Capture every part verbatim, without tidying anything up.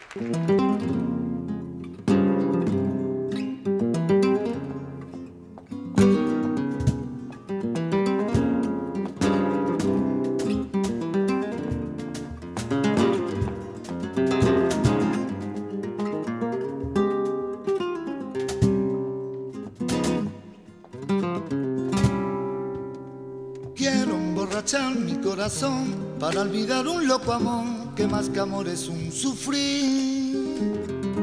Quiero emborrachar mi corazón para olvidar un loco amor que más que amor es un sufrir.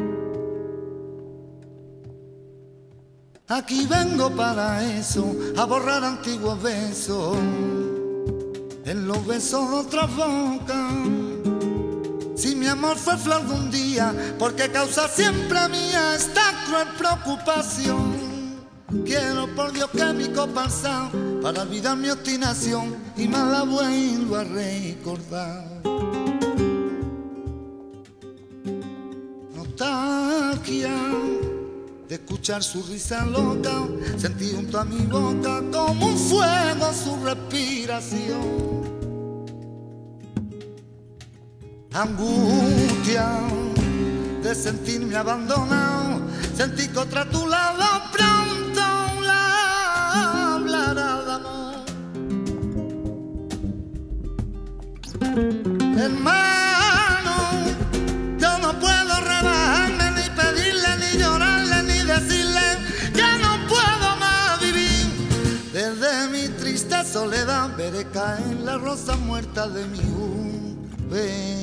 Aquí vengo para eso, a borrar antiguos besos, en los besos de otra boca. Si mi amor fue flor de un día, porque causa siempre mía esta cruel preocupación. Quiero por Dios que mi copa alzao para olvidar mi obstinación y más la vuelvo a recordar. Nostalgia de escuchar su risa loca, sentí junto a mi boca como un fuego su respiración. Angustia de sentirme abandonado, sentí que otra a tu lado pronto la hablará de amor. Hermano, yo no puedo rebajarme, ni pedirle, ni llorarle, ni decirle que no puedo más vivir. Desde mi triste soledad veré caer la rosa muerta de mi juventud.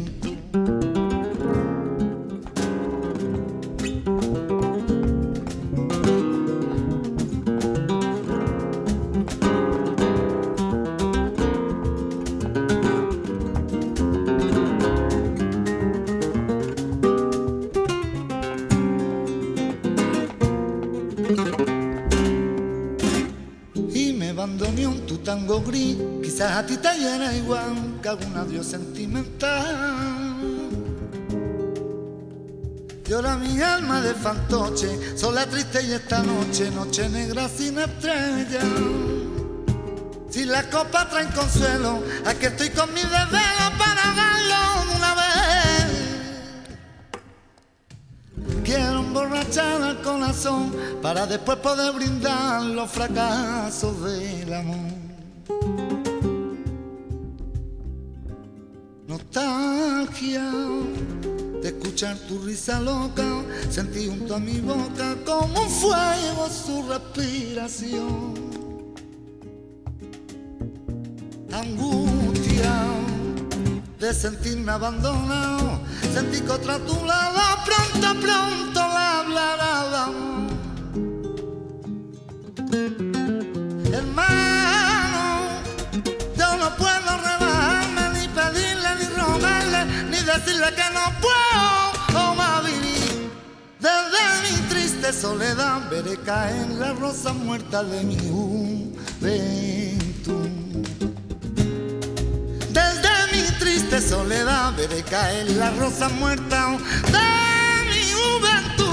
Y me abandoné en tu tango gris, quizás a ti te llena igual que algún adiós sentimental. Llora mi alma de fantoche, sola triste y esta noche, noche negra sin estrella. Si las copas traen consuelo, aquí estoy con mi desvelo para darlo de una vez. Quiero emborrachar al corazón para después poder brindar los fracasos del amor. Nostalgia de escuchar tu risa loca, sentí junto a mi boca como un fuego su respiración. Angustia de sentirme abandonado, sentí que otra a tu lado pronto, pronto la hablará de amor. Hermano, yo no puedo rebajarme, ni pedirle, ni rogarle, ni decirle que no puedo más vivir. Desde mi triste soledad veré caer la rosa muerta de mi juventud. Desde mi triste soledad veré caer la rosa muerta de mi juventud.